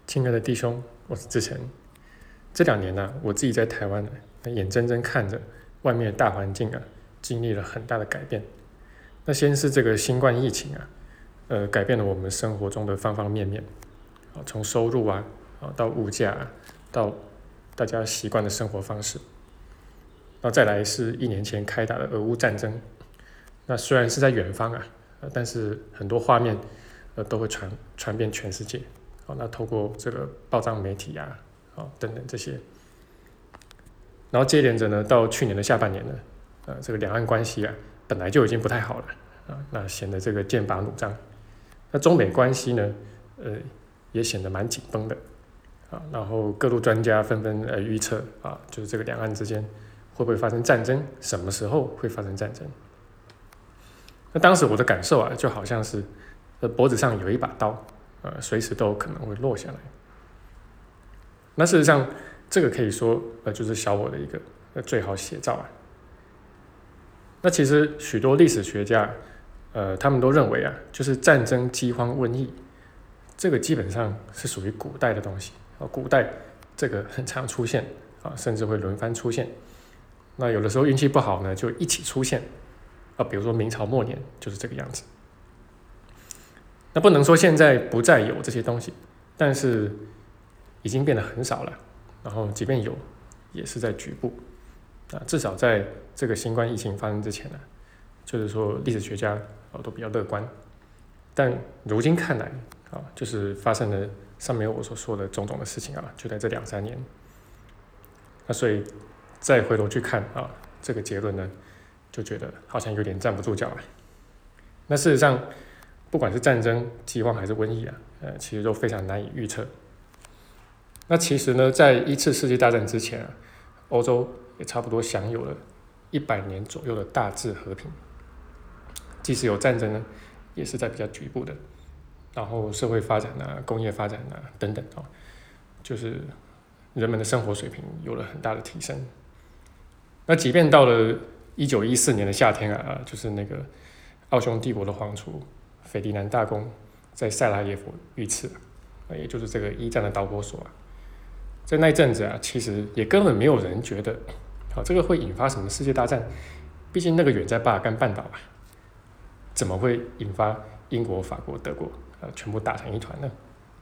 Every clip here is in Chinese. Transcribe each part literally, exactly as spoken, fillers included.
亲爱的弟兄，我是志成。这两年呢、啊，我自己在台湾呢，眼睁睁看着外面的大环境啊，经历了很大的改变。那先是这个新冠疫情啊，呃，改变了我们生活中的方方面面，啊，从收入啊，啊到物价啊，到大家习惯的生活方式。然后再来是一年前开打的俄乌战争，那虽然是在远方啊，呃、但是很多画面呃都会传传遍全世界。好，那透过这个报章媒体啊，好等等这些，然后接连着呢，到去年的下半年呢，呃，这个两岸关系啊，本来就已经不太好了啊，那显得这个剑拔弩张。那中美关系呢，呃，也显得蛮紧绷的啊。然后各路专家纷纷呃预测啊，就是这个两岸之间会不会发生战争，什么时候会发生战争？那当时我的感受啊，就好像是呃脖子上有一把刀。呃，随时都有可能会落下来。那事实上，这个可以说，呃，就是小我的一个呃最好写照啊。那其实许多历史学家，呃，他们都认为啊，就是战争、饥荒、瘟疫，这个基本上是属于古代的东西啊。古代这个很常出现啊，甚至会轮番出现。那有的时候运气不好呢，就一起出现啊。比如说明朝末年就是这个样子。那不能说现在不再有这些东西，但是已经变得很少了。然后即便有，也是在局部。啊，至少在这个新冠疫情发生之前呢、啊，就是说历史学家啊都比较乐观。但如今看来啊，就是发生了上面我所说的种种的事情啊，就在这两三年。那所以再回头去看啊，这个结论呢，就觉得好像有点站不住脚了。那事实上，不管是战争、饥荒还是瘟疫啊，呃，其实都非常难以预测。那其实呢，在一次世界大战之前啊，欧洲也差不多享有了一百年左右的大致和平。即使有战争呢，也是在比较局部的。然后社会发展啊、工业发展啊等等啊，就是人们的生活水平有了很大的提升。那即便到了一九一四年的夏天啊，就是那个奥匈帝国的皇储斐迪南大公在塞拉耶夫遇刺，也就是这个一战的导火索啊。在那一阵子啊，其实也根本没有人觉得，好，这个会引发什么世界大战？毕竟那个远在巴尔干半岛啊，怎么会引发英国、法国、德国啊全部打成一团呢？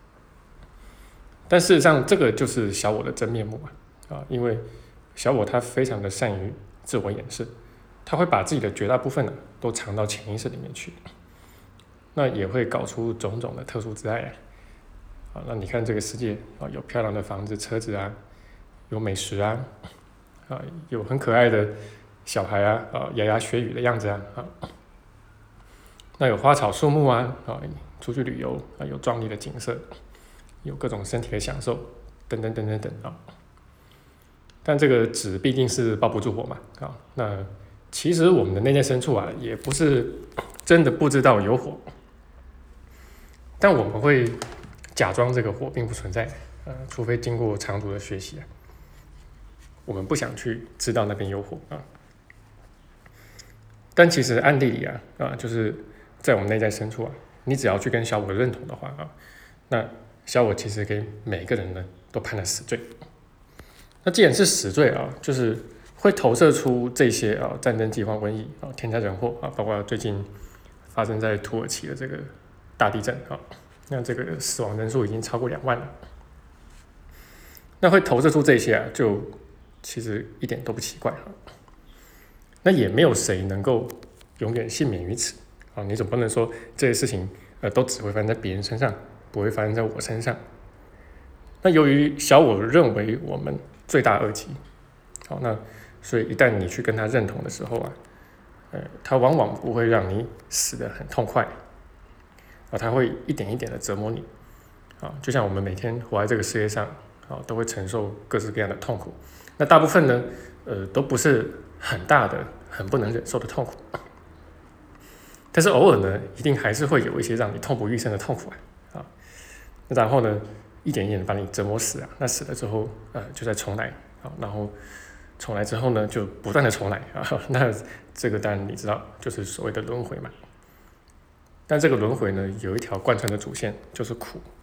但事实上，这个就是小我的真面目啊！啊，因为小我他非常的善于自我掩饰，他会把自己的绝大部分呢都藏到潜意识里面去。那也会搞出种种的特殊之爱啊！那你看这个世界啊，有漂亮的房子、车子啊，有美食啊，啊，有很可爱的小孩啊，啊，牙牙学语的样子啊，啊，那有花草树木啊，啊，出去旅游啊，有壮丽的景色，有各种身体的享受，等等等等等啊。但这个纸毕竟是包不住火嘛，啊，那其实我们的内在深处啊，也不是真的不知道有火。但我们会假装这个火并不存在，呃，除非经过长途的学习啊，我们不想去知道那边有火啊。但其实暗地里啊，啊，就是在我们内在深处啊，你只要去跟小我认同的话啊，那小我其实给每个人呢都判了死罪。那既然是死罪啊，就是会投射出这些啊战争、饥荒、瘟疫啊、天灾人祸啊，包括最近发生在土耳其的这个大地震啊，那这个死亡人数已经超过两万了。那会投射出这些啊，就其实一点都不奇怪啊。那也没有谁能够永远幸免于此啊！你总不能说这些事情呃都只会发生在别人身上，不会发生在我身上。那由于小我认为我们罪大恶极，好，那所以一旦你去跟他认同的时候啊，呃，他往往不会让你死得很痛快。啊，他会一点一点的折磨你，啊，就像我们每天活在这个世界上，啊，都会承受各式各样的痛苦。那大部分呢，呃，都不是很大的、很不能忍受的痛苦，但是偶尔呢，一定还是会有一些让你痛不欲生的痛苦啊，那然后呢，一点一点的把你折磨死啊，那死了之后，呃，就再重来，啊，然后重来之后呢，就不断的重来啊，那这个当然你知道，就是所谓的轮回嘛。但这个轮回呢，有一条贯穿的主线，就是苦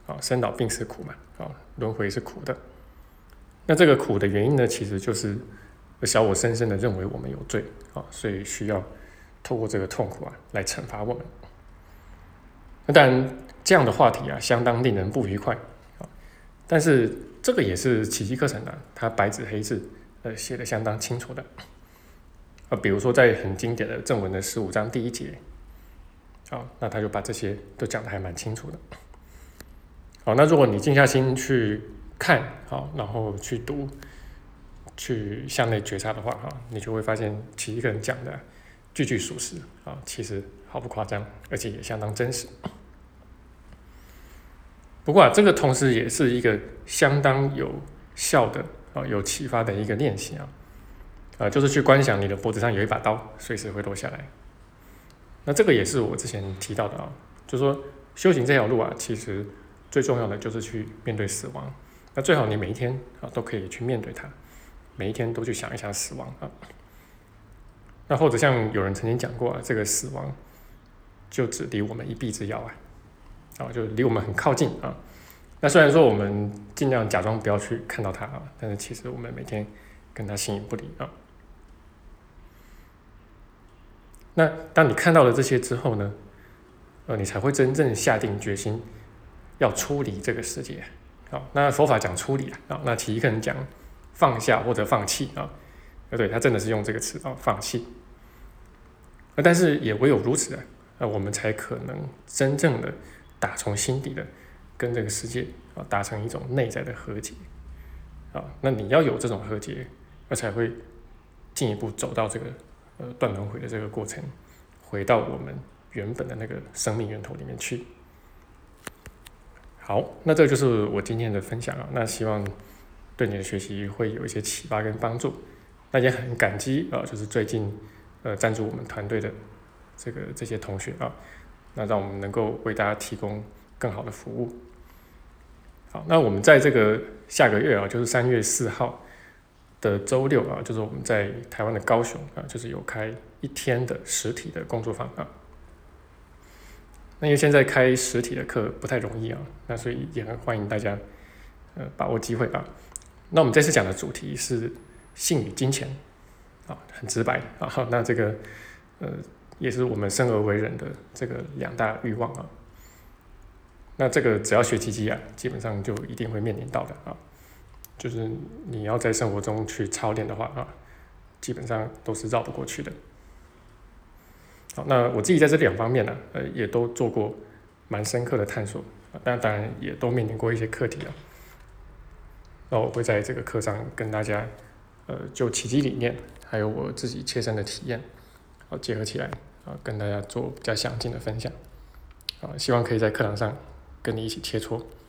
啊，生老病死苦嘛，啊，轮回是苦的。那这个苦的原因呢，其实就是小我深深的认为我们有罪啊，所以需要透过这个痛苦啊来惩罚我们。那当然，这样的话题啊，相当令人不愉快啊。但是这个也是奇迹课程啊，它白纸黑字呃写的相当清楚的啊。比如说在很经典的正文的十五章第一节，啊，那他就把这些都讲得还蛮清楚的。好，那如果你静下心去看，好，然后去读，去向内觉察的话，哈，你就会发现奇迹课程讲的句句属实啊，其实毫不夸张，而且也相当真实。不过啊，这个同时也是一个相当有效的啊，有启发的一个练习啊，呃，就是去观想你的脖子上有一把刀，随时会落下来。那这个也是我之前提到的啊，就是说修行这条路啊，其实最重要的就是去面对死亡。那最好你每一天啊都可以去面对它，每一天都去想一想死亡啊。那或者像有人曾经讲过啊，这个死亡就只离我们一臂之遥啊，啊，就离我们很靠近啊。那虽然说我们尽量假装不要去看到它啊，但是其实我们每天跟它形影不离啊。那当你看到了这些之后呢，呃，你才会真正下定决心要出离这个世界。好，那佛法讲出离啊，那奇迹课程讲放下或者放弃啊，对，他真的是用这个词啊，放弃。但是也唯有如此啊，我们才可能真正的打从心底的跟这个世界啊达成一种内在的和解啊。那你要有这种和解，那才会进一步走到这个呃断轮回的这个过程，回到我们原本的那个生命源头里面去。好，那这就是我今天的分享啊。那希望对你的学习会有一些启发跟帮助。那也很感激啊，就是最近呃赞助我们团队的这个这些同学啊，那让我们能够为大家提供更好的服务。好，那我们在这个下个月啊，就是三月四号的周六啊，就是我们在台湾的高雄啊，就是有开一天的实体的工作坊啊。那因为现在开实体的课不太容易啊，那所以也很欢迎大家呃把握机会啊。那我们这次讲的主题是性与金钱啊，很直白啊。那这个呃也是我们生而为人的这个两大欲望啊。那这个只要学奇迹啊，基本上就一定会面临到的啊。就是你要在生活中去操练的话啊，基本上都是绕不过去的。好，那我自己在这两方面呢、啊，呃，也都做过蛮深刻的探索，但当然也都面临过一些课题啊。那我会在这个课上跟大家，呃，就奇迹理念，还有我自己切身的体验，好结合起来啊，跟大家做比较详尽的分享，啊，希望可以在课堂上跟你一起切磋。